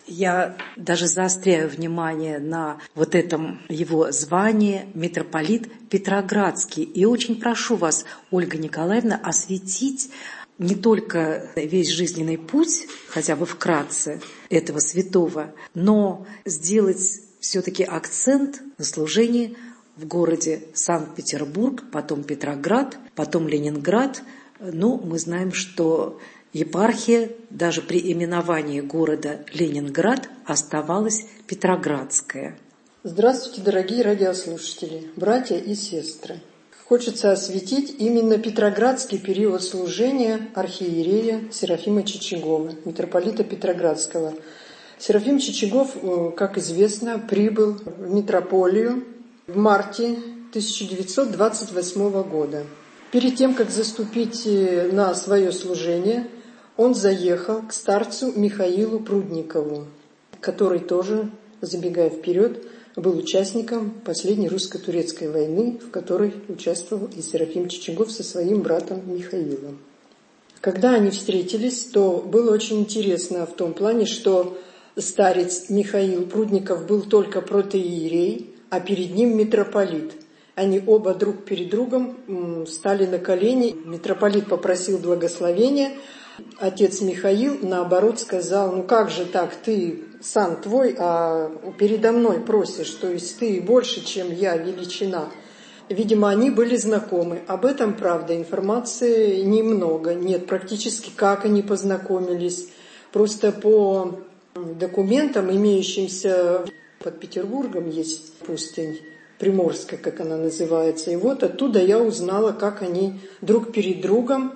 Я даже заостряю внимание на вот этом его звании митрополит Петроградский. И очень прошу вас, Ольга Николаевна, осветить не только весь жизненный путь, хотя бы вкратце, этого святого, но сделать все-таки акцент на служении в городе Санкт-Петербург, потом Петроград, потом Ленинград. Ну, мы знаем, что епархия даже при именовании города Ленинград оставалась Петроградская. Здравствуйте, дорогие радиослушатели, братья и сестры. Хочется осветить именно петроградский период служения архиерея Серафима Чичагова, митрополита Петроградского. Серафим Чичагов, как известно, прибыл в митрополию в марте тысяча девятьсот двадцать восьмого года. Перед тем, как заступить на свое служение, он заехал к старцу Михаилу Прудникову, который тоже, забегая вперед, был участником последней русско-турецкой войны, в которой участвовал и Серафим Чичагов со своим братом Михаилом. Когда они встретились, то было очень интересно в том плане, что старец Михаил Прудников был только протоиерей, а перед ним митрополит. Они оба друг перед другом стали на колени. Митрополит попросил благословения. Отец Михаил, наоборот, сказал: ну как же так, ты сан твой, а передо мной просишь, то есть ты больше, чем я, величина. Видимо, они были знакомы. Об этом, правда, информации немного. Нет, практически как они познакомились. Просто по документам, имеющимся под Петербургом, есть пустынь Приморская, как она называется. И вот оттуда я узнала, как они друг перед другом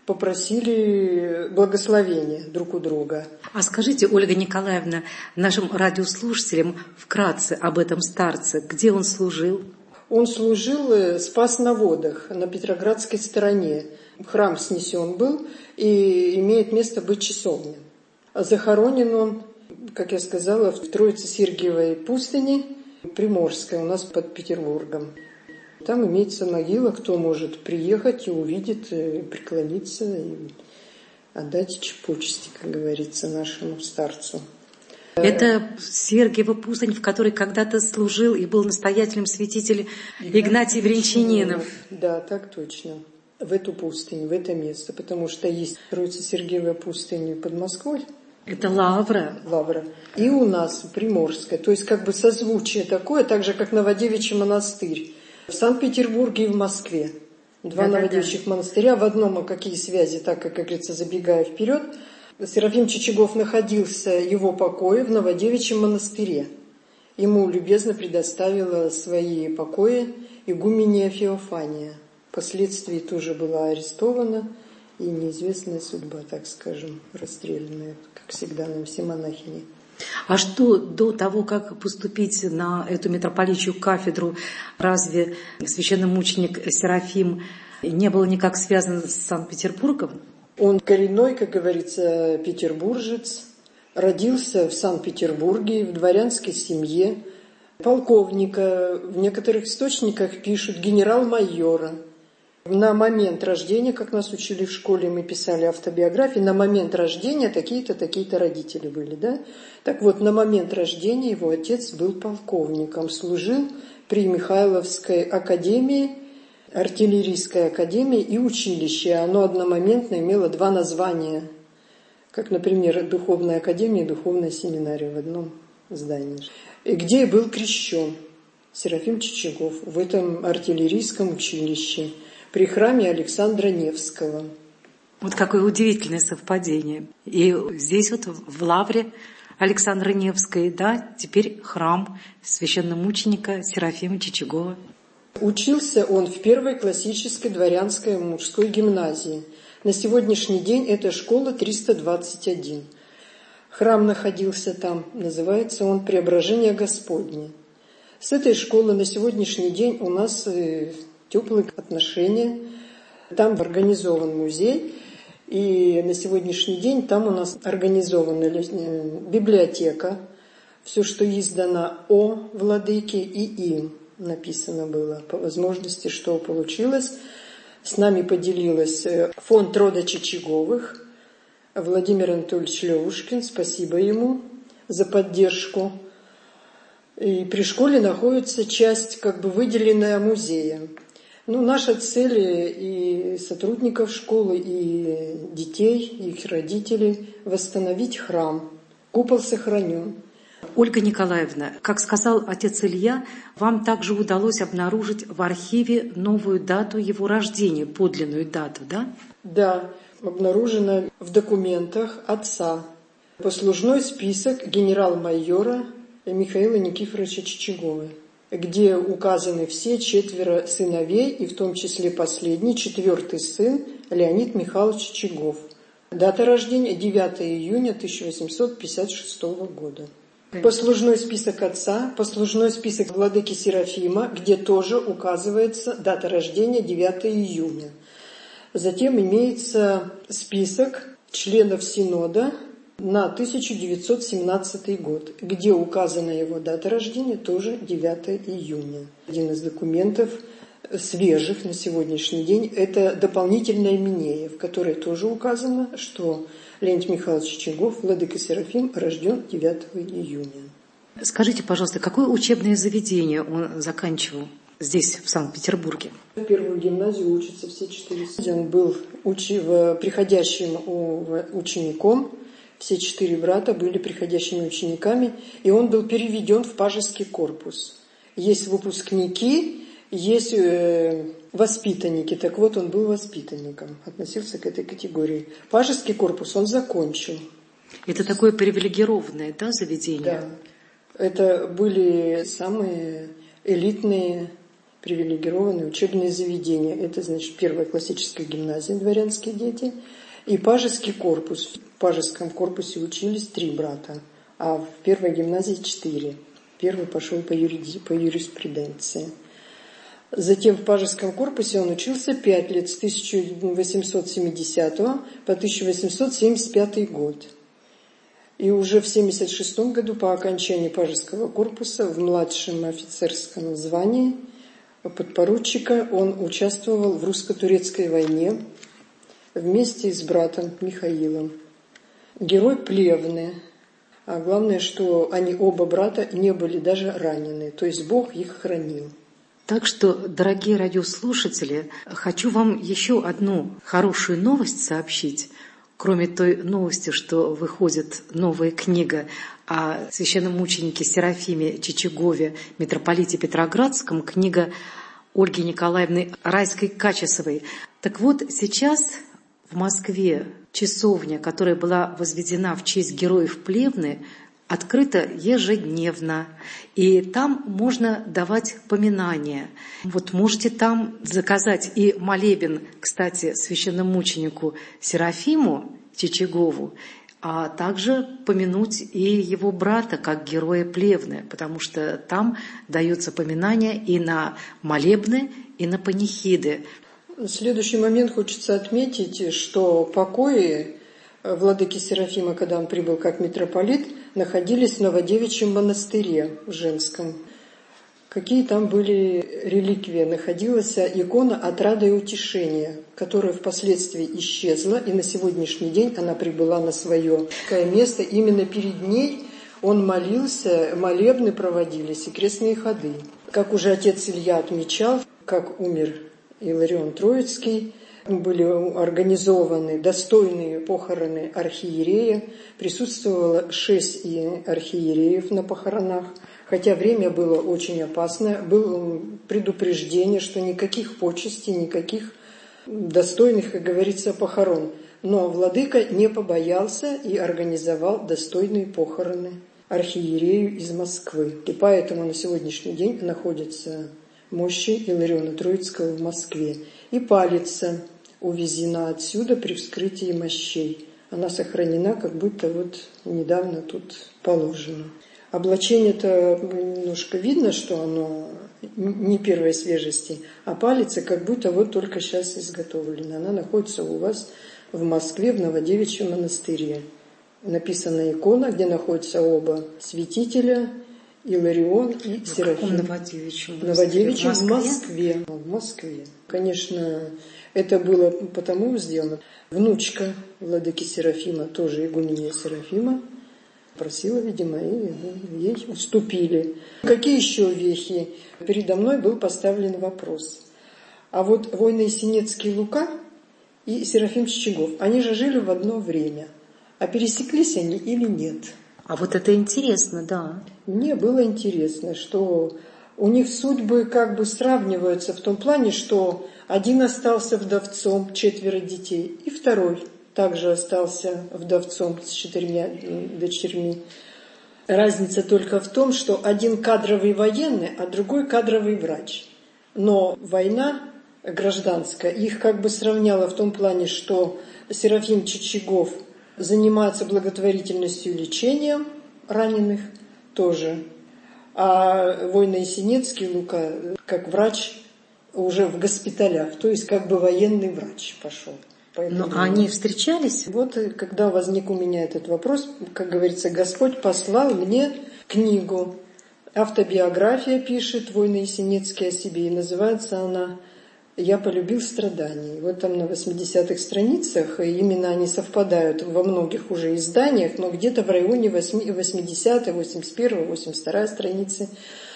попросили благословения друг у друга. А скажите, Ольга Николаевна, нашим радиослушателям вкратце об этом старце. Где он служил? Он служил в Спас на Водах, на Петроградской стороне. Храм снесен был и имеет место быть часовня. Захоронен он, как я сказала, в Троице-Сергиевой пустыне, Приморской, у нас под Петербургом. Там имеется могила, кто может приехать и увидеть, и преклониться, и отдать почести, как говорится, нашему старцу. Это Сергиева пустынь, в которой когда-то служил и был настоятелем святитель Игнатий, Игнатий Брянчанинов. Да, так точно. В эту пустыню, в это место, потому что есть Троице-Сергиевая пустынь под Москвой. Это Лавра. Лавра. И у нас Приморская. То есть как бы созвучие такое, так же, как Новодевичий монастырь. В Санкт-Петербурге и в Москве. Два да, новодевичьих да, да. монастыря. В одном, а какие связи, так как, как говорится, забегая вперед. Серафим Чичагов находился в его покое в Новодевичьем монастыре. Ему любезно предоставила свои покои игуменья Феофания. Впоследствии тоже была арестована и неизвестная судьба, так скажем, расстрелянная, как всегда, нам все монахини. А что до того, как поступить на эту митрополичью кафедру, разве священномученик Серафим не был никак связан с Санкт-Петербургом? Он коренной, как говорится, петербуржец, родился в Санкт-Петербурге, в дворянской семье, полковника, в некоторых источниках пишут генерал-майора. На момент рождения, как нас учили в школе, мы писали автобиографии, на момент рождения такие-то, такие-то родители были, да? Так вот, на момент рождения его отец был полковником, служил при Михайловской академии, артиллерийской академии и училище. Оно одномоментно имело два названия, как, например, Духовная академия и Духовная семинария в одном здании. И где был крещен Серафим Чичагов в этом артиллерийском училище при храме Александра Невского. Вот какое удивительное совпадение. И здесь вот в Лавре Александра Невской, да, теперь храм священномученика Серафима Чичагова. Учился он в первой классической дворянской мужской гимназии. На сегодняшний день это школа триста двадцать один. Храм находился там, называется он Преображение Господне. С этой школы на сегодняшний день у нас теплые отношения. Там организован музей, и на сегодняшний день там у нас организована библиотека. Все, что издано о владыке и им написано было. По возможности, что получилось. С нами поделилась фонд рода Чичаговых. Владимир Анатольевич Левушкин, спасибо ему за поддержку. И при школе находится часть, как бы выделенная музеем. Ну, наша цель и сотрудников школы, и детей, и их родителей – восстановить храм. Купол сохранен. Ольга Николаевна, как сказал отец Илья, вам также удалось обнаружить в архиве новую дату его рождения, подлинную дату, да? Да, обнаружено в документах отца. Послужной список генерал-майора Михаила Никифоровича Чичагова, где указаны все четверо сыновей, и в том числе последний, четвертый сын Леонид Михайлович Чичагов. Дата рождения девятого июня тысяча восемьсот пятьдесят шестого года. Послужной список отца, послужной список владыки Серафима, где тоже указывается дата рождения девятого июня. Затем имеется список членов Синода на тысяча девятьсот семнадцатый год, где указана его дата рождения, тоже девятое июня. Один из документов свежих на сегодняшний день – это дополнительная Минея, в которой тоже указано, что Леонид Михайлович Чичагов, владыка Серафим, рожден девятого июня. Скажите, пожалуйста, какое учебное заведение он заканчивал здесь, в Санкт-Петербурге? В первую гимназию учатся все четыре. Он был учи... приходящим учеником, все четыре брата были приходящими учениками, и он был переведен в пажеский корпус. Есть выпускники, есть э, воспитанники. Так вот, он был воспитанником, относился к этой категории. Пажеский корпус он закончил. Это такое привилегированное, да, заведение? Да. Это были самые элитные, привилегированные учебные заведения. Это, значит, первая классическая гимназия, дворянские дети, и пажеский корпус. В пажеском корпусе учились три брата, а в первой гимназии четыре. Первый пошел по, юриди... по юриспруденции. Затем в пажеском корпусе он учился пять лет, с тысяча восемьсот семидесятого по тысяча восемьсот семьдесят пятый год. И уже в семьдесят шестом году по окончании пажеского корпуса в младшем офицерском звании подпоручика он участвовал в русско-турецкой войне вместе с братом Михаилом. Герой Плевны. А главное, что они оба брата не были даже ранены, то есть Бог их хранил. Так что, дорогие радиослушатели, хочу вам еще одну хорошую новость сообщить. Кроме той новости, что выходит новая книга о священномученике Серафиме Чичагове, митрополите Петроградском, книга Ольги Николаевны Райской-Качесовой. Так вот, сейчас в Москве часовня, которая была возведена в честь героев Плевны, открыто ежедневно, и там можно давать поминания. Вот можете там заказать и молебен, кстати, священномученику Серафиму Чичагову, а также помянуть и его брата как героя Плевны, потому что там даются поминания и на молебны, и на панихиды. В следующий момент хочется отметить, что покои владыки Серафима, когда он прибыл как митрополит, находились в Новодевичьем монастыре в Женском. Какие там были реликвии? Находилась икона «Отрада и утешения», которая впоследствии исчезла, и на сегодняшний день она прибыла на свое место. Именно перед ней он молился, молебны проводились и крестные ходы. Как уже отец Илья отмечал, как умер Иларион Троицкий, были организованы достойные похороны архиерея. Присутствовало шесть архиереев на похоронах, хотя время было очень опасное. Было предупреждение, что никаких почестей, никаких достойных, как говорится, похорон. Но владыка не побоялся и организовал достойные похороны архиерею из Москвы. И поэтому на сегодняшний день находятся мощи Илариона Троицкого в Москве. И палица увезена отсюда при вскрытии мощей. Она сохранена, как будто вот недавно тут положено. Облачение-то немножко видно, что оно не первой свежести, а палица как будто вот только сейчас изготовлена. Она находится у вас в Москве, в Новодевичьем монастыре. Написана икона, где находятся оба святителя, Иларион и в Серафим. Новодевичьем? Новодевичьем в Москве. В Москве. Конечно, это было потому сделано. Внучка владыки Серафима, тоже игуменья Серафима, просила, видимо, и ей уступили. Какие еще вехи? Передо мной был поставлен вопрос. А вот Войно-Есенинский Лука и Серафим Чичагов, они же жили в одно время. А пересеклись они или нет? А вот это интересно, да. Мне было интересно, что у них судьбы как бы сравниваются в том плане, что один остался вдовцом, четверо детей, и второй также остался вдовцом с четырьмя дочерьми. Разница только в том, что один кадровый военный, а другой кадровый врач. Но война гражданская их как бы сравняла в том плане, что Серафим Чичагов занимается благотворительностью и лечением раненых тоже. А Войно-Есенинский Лука как врач уже в госпиталях, то есть как бы военный врач пошел. Но они встречались? Вот когда возник у меня этот вопрос, как говорится, Господь послал мне книгу. Автобиография пишет Война Есенинский о себе, и называется она «Я полюбил страдания». Вот там на восьмидесятых страницах, и именно они совпадают во многих уже изданиях, но где-то в районе восьмидесятой, восемьдесят первой, восемьдесят второй страницы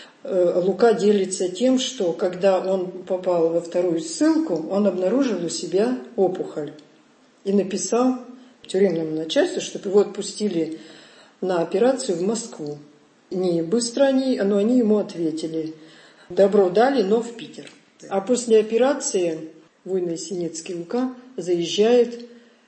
Лука делится тем, что когда он попал во вторую ссылку, он обнаружил у себя опухоль и написал тюремному начальству, чтобы его отпустили на операцию в Москву. Не быстро они, но они ему ответили. Добро дали, но в Питер. А после операции Война Есенинский Лука заезжает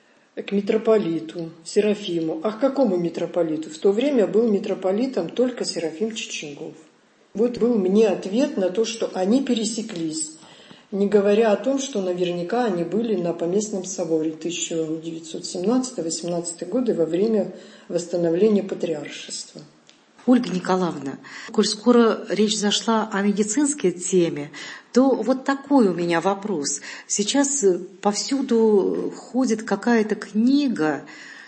к митрополиту Серафиму. А к какому митрополиту? В то время был митрополитом только Серафим Чичагов. Вот был мне ответ на то, что они пересеклись, не говоря о том, что наверняка они были на Поместном соборе тысяча девятьсот семнадцатого — восемнадцатого года во время восстановления патриаршества. Ольга Николаевна, коль скоро речь зашла о медицинской теме, то вот такой у меня вопрос. Сейчас повсюду ходит какая-то книга,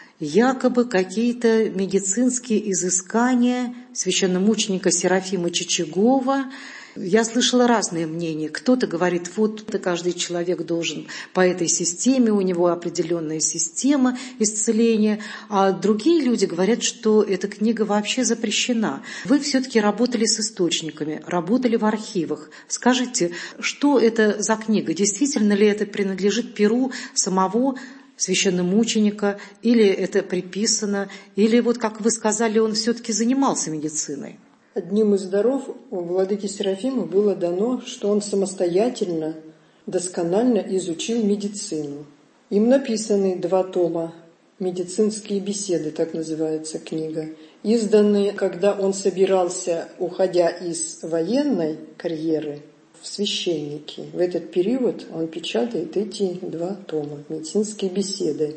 якобы какие-то медицинские изыскания священномученика Серафима Чичагова. Я слышала разные мнения. Кто-то говорит, вот каждый человек должен по этой системе, у него определенная система исцеления, а другие люди говорят, что эта книга вообще запрещена. Вы все-таки работали с источниками, работали в архивах. Скажите, что это за книга? Действительно ли это принадлежит перу самого священномученика, или это приписано, или вот, как вы сказали, он все-таки занимался медициной? Одним из даров у владыки Серафима было дано, что он самостоятельно, досконально изучил медицину. Им написаны два тома «Медицинские беседы», так называется книга, изданные, когда он собирался, уходя из военной карьеры, в священники. В этот период он печатает эти два тома «Медицинские беседы».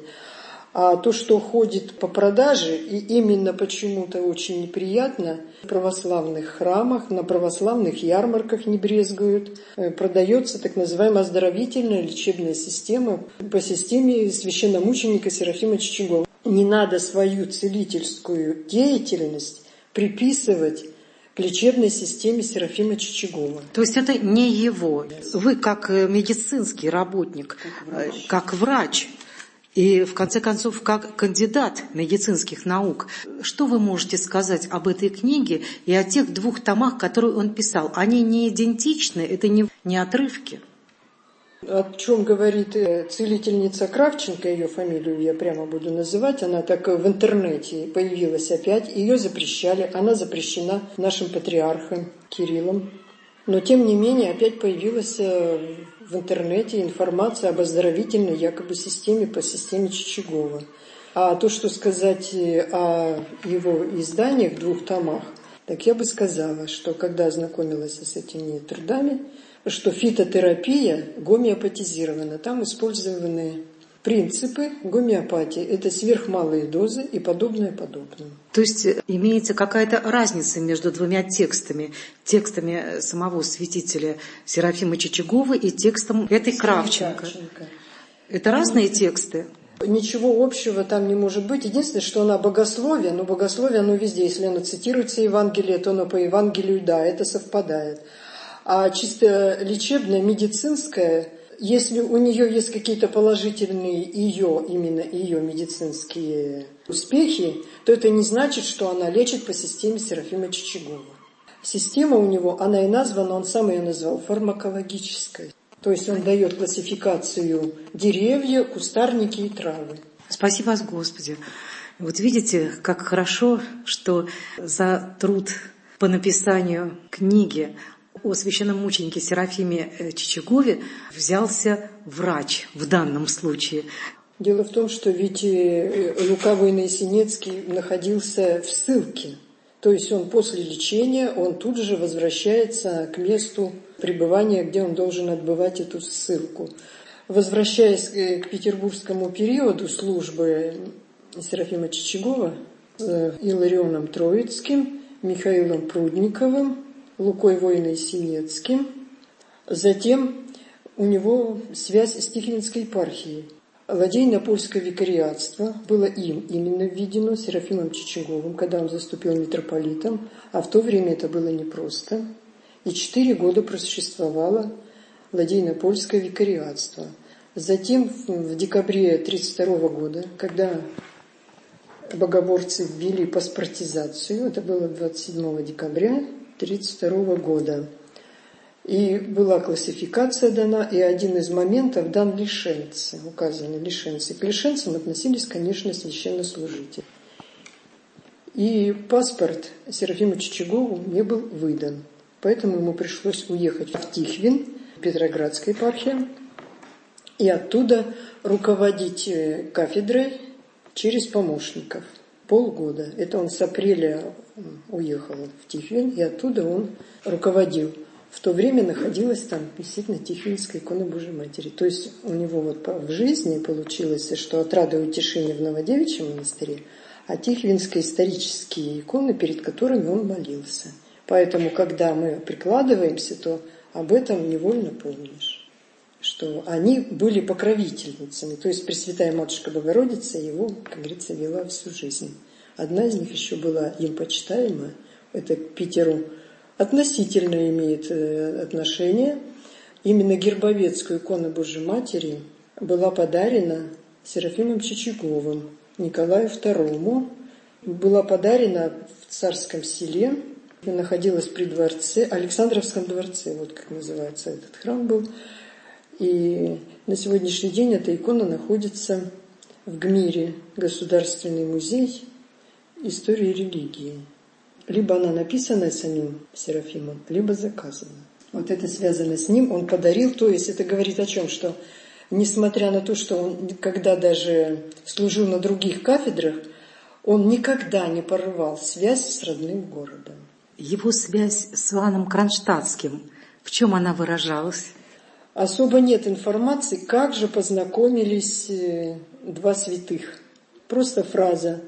А то, что ходит по продаже, и именно почему-то очень неприятно, в православных храмах, на православных ярмарках не брезгуют, продается так называемая оздоровительная лечебная система по системе священномученика Серафима Чичагова. Не надо свою целительскую деятельность приписывать к лечебной системе Серафима Чичагова. То есть это не его. Вы как медицинский работник, как врач, как врач и, в конце концов, как кандидат медицинских наук, что вы можете сказать об этой книге и о тех двух томах, которые он писал? Они не идентичны, это не, не отрывки? О чем говорит целительница Кравченко, ее фамилию я прямо буду называть, она так в интернете появилась опять, ее запрещали, она запрещена нашим патриархом Кириллом. Но тем не менее опять появилась в интернете информация об оздоровительной якобы системе по системе Чичагова. А то, что сказать о его изданиях в двух томах, так я бы сказала, что когда ознакомилась с этими трудами, что фитотерапия гомеопатизирована. Там использованы принципы гомеопатии. Это сверхмалые дозы и подобное подобное. То есть имеется какая-то разница между двумя текстами. Текстами самого святителя Серафима Чичагова и текстом этой Кравченко. Кравченко. Это разные тексты? Ничего общего там не может быть. Единственное, что она богословие, но богословие оно везде. Если оно цитируется Евангелие, то оно по Евангелию, да, это совпадает. А чисто лечебное, медицинское, если у нее есть какие-то положительные ее, именно ее медицинские успехи, то это не значит, что она лечит по системе Серафима Чичагова. Система у него, она и названа, он сам ее назвал, фармакологической. То есть он дает классификацию деревья, кустарники и травы. Спасибо вас, Господи. Вот видите, как хорошо, что за труд по написанию книги о священном мученике Серафиме Чичагове взялся врач в данном случае. Дело в том, что ведь Лука Войно-Есенинский находился в ссылке. То есть он после лечения, он тут же возвращается к месту пребывания, где он должен отбывать эту ссылку. Возвращаясь к петербургскому периоду службы Серафима Чичагова с Иларионом Троицким, Михаилом Прудниковым, Лукой Войно-Есенинским. Затем у него связь с Тихвинской епархией. Ладейно-польское викариатство было им именно введено, Серафимом Чичаговым, когда он заступил митрополитом, а в то время это было непросто. И четыре года просуществовало Ладейно-польское викариатство. Затем в декабре тысяча девятьсот тридцать второго года, когда богоборцы ввели паспортизацию, это было двадцать седьмого декабря тысяча девятьсот тридцать второго года, и была классификация дана, и один из моментов дан лишенцы, указаны лишенцы. К лишенцам относились, конечно, священнослужители. И паспорт Серафиму Чичагову не был выдан, поэтому ему пришлось уехать в Тихвин, Петроградская епархия, и оттуда руководить кафедрой через помощников полгода. Это он с апреля уехал в Тихвин, и оттуда он руководил. В то время находилась там действительно Тихвинская икона Божией Матери. То есть у него вот в жизни получилось, что отрада и утешение в Новодевичьем монастыре, а Тихвинские исторические иконы, перед которыми он молился. Поэтому, когда мы прикладываемся, то об этом невольно помнишь, что они были покровительницами. То есть Пресвятая Матушка Богородица его, как говорится, вела всю жизнь. Одна из них еще была им почитаема, это к Питеру относительно имеет отношение. Именно Гербовецкую икону Божией Матери была подарена Серафимом Чичаговым Николаю второму. Была подарена в Царском селе, находилась при дворце, Александровском дворце, вот как называется этот храм был. И на сегодняшний день эта икона находится в ГМИРе, Государственный музей истории религии. Либо она написана самим Серафимом, либо заказана. Вот это связано с ним, он подарил, то есть это говорит о чем, что несмотря на то, что он, когда даже служил на других кафедрах, он никогда не порывал связь с родным городом. Его связь с Иоанном Кронштадтским, в чем она выражалась? Особо нет информации, как же познакомились два святых. Просто фраза: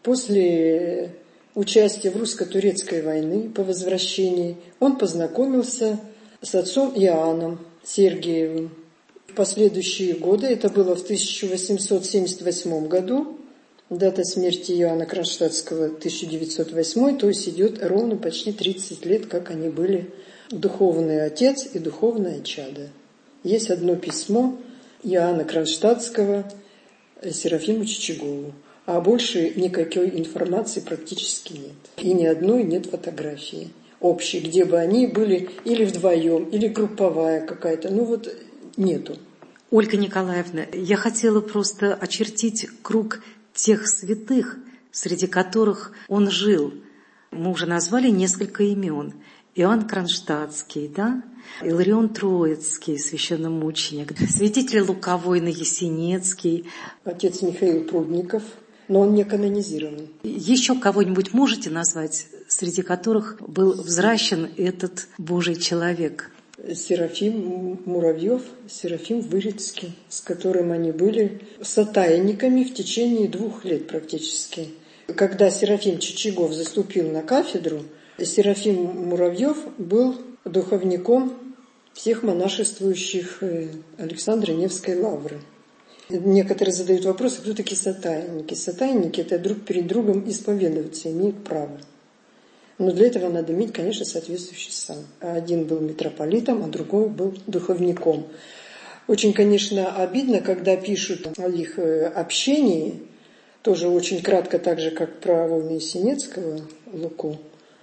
после участия в русско-турецкой войне по возвращении он познакомился с отцом Иоанном Сергиевым. В последующие годы, это было в тысяча восемьсот семьдесят восьмом году, дата смерти Иоанна Кронштадтского тысяча девятьсот восьмой, то есть идет ровно почти тридцать лет, как они были духовный отец и духовное чадо. Есть одно письмо Иоанна Кронштадтского Серафиму Чичагову, а больше никакой информации практически нет. И ни одной нет фотографии общей, где бы они были или вдвоем, или групповая какая-то. Ну вот нету. Ольга Николаевна, я хотела просто очертить круг тех святых, среди которых он жил. Мы уже назвали несколько имен. Иоанн Кронштадтский, да? Иларион Троицкий, священномученик, святитель Луковой Ясенецкий. Отец Михаил Прудников, но он не канонизирован. Еще кого-нибудь можете назвать, среди которых был взращен этот Божий человек? Серафим Муравьев, Серафим Вырицкий, с которым они были сотайниками в течение двух лет практически. Когда Серафим Чичагов заступил на кафедру, Серафим Муравьев был духовником всех монашествующих Александра Невской лавры. Некоторые задают вопрос, кто такие сотайники. Сотайники – это друг перед другом исповедоваться, имеют право. Но для этого надо иметь, конечно, соответствующий сан. Один был митрополитом, а другой был духовником. Очень, конечно, обидно, когда пишут о их общении, тоже очень кратко, так же, как про Вовна Ясенецкого, Луку,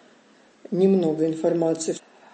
немного информации.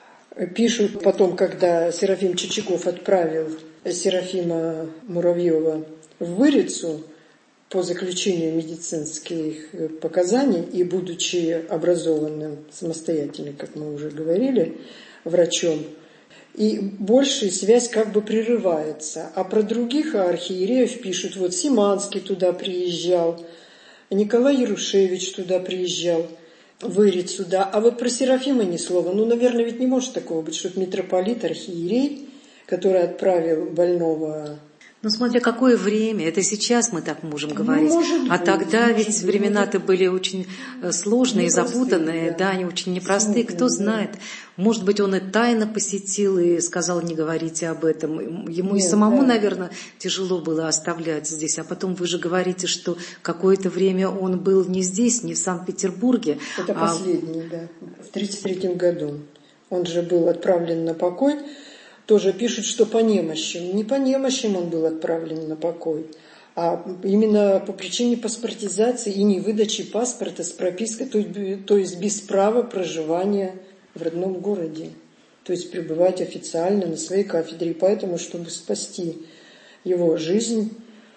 Пишут потом, когда Серафим Чичагов отправил Серафима Муравьева в Вырицу по заключению медицинских показаний и будучи образованным самостоятельно, как мы уже говорили, врачом, и большая связь как бы прерывается. А про других архиереев пишут, вот Симанский туда приезжал, Николай Ярушевич туда приезжал, в Ирицу, да. А вот про Серафима ни слова. Ну, наверное, ведь не может такого быть, чтобы митрополит, архиерей, который отправил больного Ну, смотря какое время, это сейчас мы так можем говорить, ну, может а быть, тогда может ведь быть, времена-то были очень сложные, запутанные, да. да, они очень непростые, Смутные, кто да. знает. Может быть, он и тайно посетил и сказал, не говорите об этом. Ему Нет, и самому, да. наверное, тяжело было оставлять здесь, а потом вы же говорите, что какое-то время он был не здесь, не в Санкт-Петербурге. Это а... последний, да, в тридцать третьем году. Он же был отправлен на покой. Тоже пишут, что по немощам. Не по немощам он был отправлен на покой, а именно по причине паспортизации и невыдачи паспорта с пропиской, то есть без права проживания в родном городе. То есть пребывать официально на своей кафедре. И поэтому, чтобы спасти его жизнь,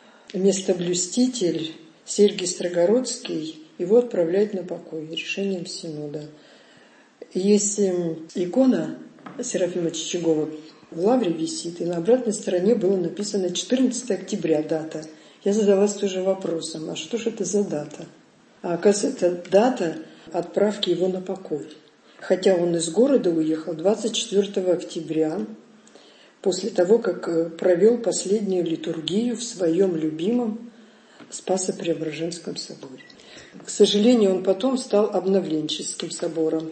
местоблюститель Сергий Строгородский его отправляет на покой решением Синода. Есть икона Серафима Чичагова в лавре висит, и на обратной стороне было написано четырнадцатое октября дата. Я задалась тоже вопросом, а что же это за дата? А оказывается, это дата отправки его на покой. Хотя он из города уехал двадцать четвёртого октября, после того, как провел последнюю литургию в своем любимом Спасо-Преображенском соборе. К сожалению, он потом стал Обновленческим собором.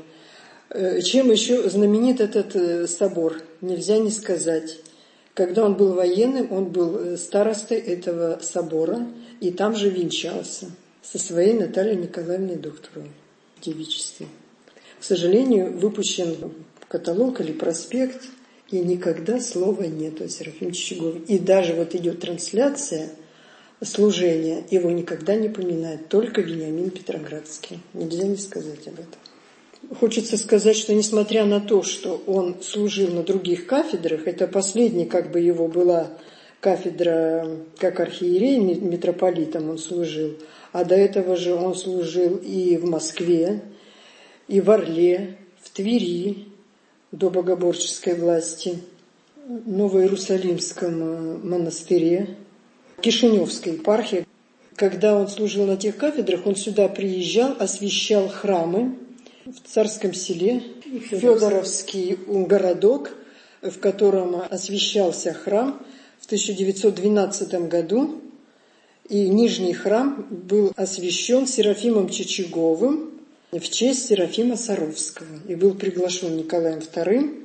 Чем еще знаменит этот собор, нельзя не сказать. Когда он был военным, он был старостой этого собора, и там же венчался со своей Натальей Николаевной Докторовой в девичестве. К сожалению, выпущен каталог или проспект, и никогда слова нет о Серафиме Чичагове. И даже вот идет трансляция служения, его никогда не поминают, только Вениамин Петроградский. Нельзя не сказать об этом. Хочется сказать, что несмотря на то, что он служил на других кафедрах, это последняя как бы его была кафедра, как архиерей, митрополитом он служил, а до этого же он служил и в Москве, и в Орле, в Твери, до богоборческой власти, в Новоиерусалимском монастыре, в Кишиневской епархии. Когда он служил на тех кафедрах, он сюда приезжал, освящал храмы в Царском селе, Федоровский городок, в котором освящался храм в тысяча девятьсот двенадцатом году. И Нижний храм был освящен Серафимом Чичаговым в честь Серафима Саровского. И был приглашен Николаем вторым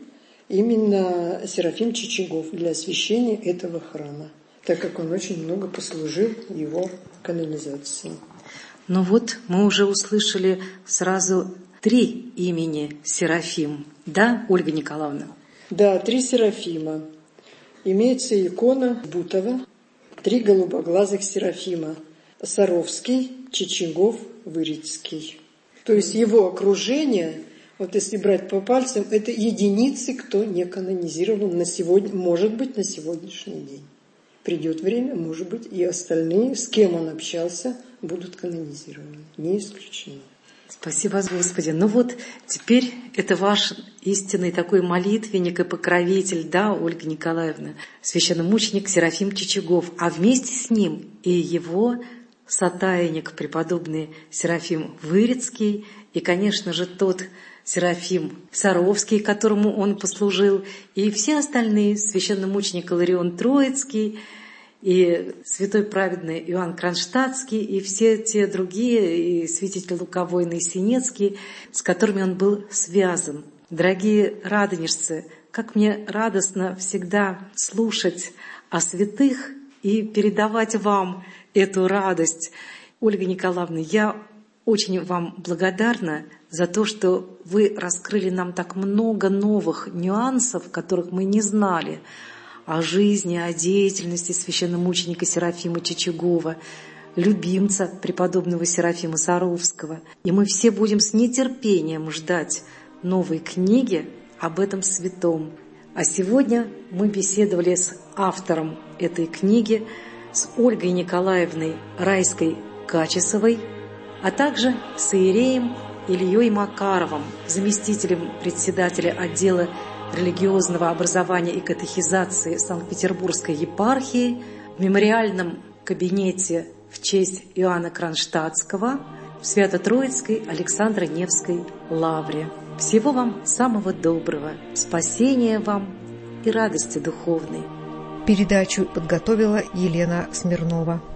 именно Серафим Чичагов для освящения этого храма, так как он очень много послужил его канонизации. Ну вот мы уже услышали сразу три имени Серафим, да, Ольга Николаевна? Да, три Серафима. Имеется икона Бутова, три голубоглазых Серафима: Саровский, Чичагов, Вырицкий. То есть его окружение, вот если брать по пальцам, это единицы, кто не канонизирован на сегодня, может быть, на сегодняшний день. Придет время, может быть, и остальные, с кем он общался, будут канонизированы. Не исключено. Спасибо, Господи. Ну вот теперь это ваш истинный такой молитвенник и покровитель, да, Ольга Николаевна, священномученик Серафим Чичагов, а вместе с ним и его сотайник, преподобный Серафим Вырицкий, и, конечно же, тот Серафим Саровский, которому он послужил, и все остальные, священномученик Иларион Троицкий, и святой праведный Иоанн Кронштадтский, и все те другие, и святитель Луковойный Синецкий, с которыми он был связан. Дорогие радонежцы, как мне радостно всегда слушать о святых и передавать вам эту радость. Ольга Николаевна, я очень вам благодарна за то, что вы раскрыли нам так много новых нюансов, которых мы не знали, о жизни, о деятельности священномученика Серафима Чичагова, любимца преподобного Серафима Саровского. И мы все будем с нетерпением ждать новой книги об этом святом. А сегодня мы беседовали с автором этой книги, с Ольгой Николаевной Райской-Качесовой, а также с иереем Ильей Макаровым, заместителем председателя отдела религиозного образования и катехизации Санкт-Петербургской епархии, в мемориальном кабинете в честь Иоанна Кронштадтского в Свято-Троицкой Александро-Невской лавре. Всего вам самого доброго, спасения вам и радости духовной. Передачу подготовила Елена Смирнова.